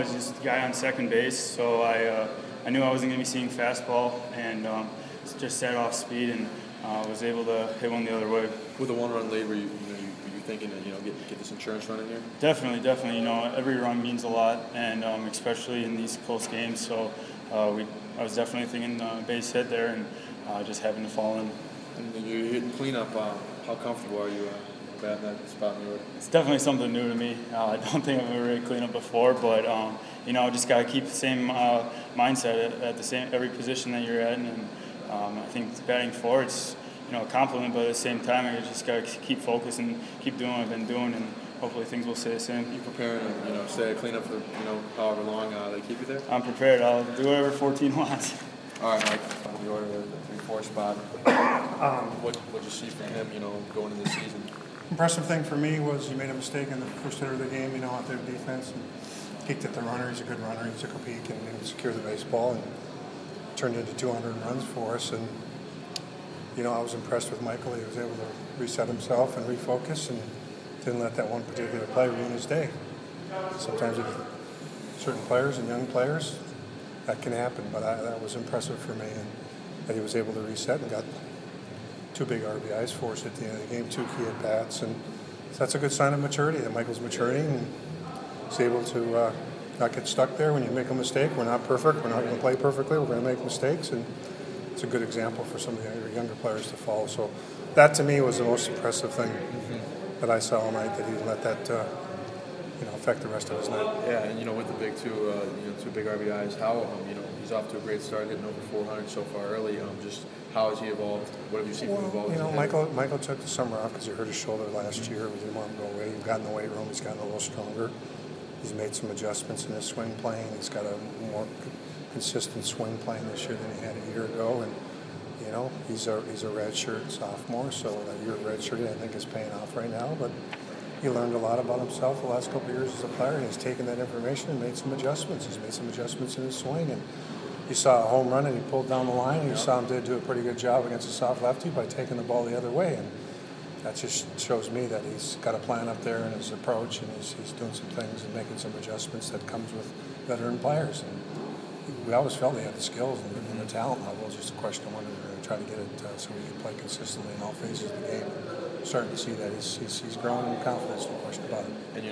was just the guy on second base, so I knew I wasn't going to be seeing fastball, and just set off speed and was able to hit one the other way. With a one-run lead, were you thinking that get this insurance run in here? Definitely. Every run means a lot, and especially in these close games. So I was definitely thinking base hit there, and just happened to fall in. And you're hitting cleanup. How comfortable are you batting that spot in the order? It's definitely something new to me. I don't think I've ever really cleaned up before, but just got to keep the same mindset at the same every position that you're at, and I think batting forward, it's a compliment, but at the same time, I just got to keep focused and keep doing what I've been doing, and hopefully things will stay the same. You preparing to stay at cleanup for however long they keep you there? I'm prepared. I'll do whatever 14 wants. All right, Mike. The order, the 3-4 spot. What you see from him, going into the season? Impressive thing for me was he made a mistake in the first hitter of the game, out there defense, and peeked at the runner. He's a good runner. He took a peek and secured the baseball and turned into 200 runs for us. And I was impressed with Michael. He was able to reset himself and refocus, and didn't let that one particular play ruin his day. Sometimes with certain players and young players, that can happen, but that was impressive for me, and that he was able to reset and got 2 big RBIs for us at the end of the game, 2 key at-bats, and so that's a good sign of maturity, that Michael's maturing and is able to not get stuck there when you make a mistake. We're not perfect. We're not going to play perfectly. We're going to make mistakes, and it's a good example for some of the younger players to follow. So that, to me, was the most impressive thing that I saw all night, that he didn't let that affect the rest of his night. Yeah, and with the big 2 big RBIs, how he's off to a great start, hitting over 400 so far early. Just how has he evolved? What have you seen from him evolve? Michael took the summer off because he hurt his shoulder last year. We didn't want him to go away. He got in the weight room. He's gotten a little stronger. He's made some adjustments in his swing playing. He's got a more consistent swing playing this year than he had a year ago, and he's a redshirt sophomore, so that year of redshirting I think is paying off right now. But he learned a lot about himself the last couple of years as a player, and he's taken that information and made some adjustments. He's made some adjustments in his swing, and you saw a home run and he pulled down the line, and you saw him do a pretty good job against a soft lefty by taking the ball the other way, and that just shows me that he's got a plan up there in his approach, and he's doing some things and making some adjustments that comes with veteran players. And we always felt he had the skills and the talent level. It's just a question of when we're going to try to get it so we can play consistently in all phases of the game. Starting to see that he's growing in confidence, no question about it.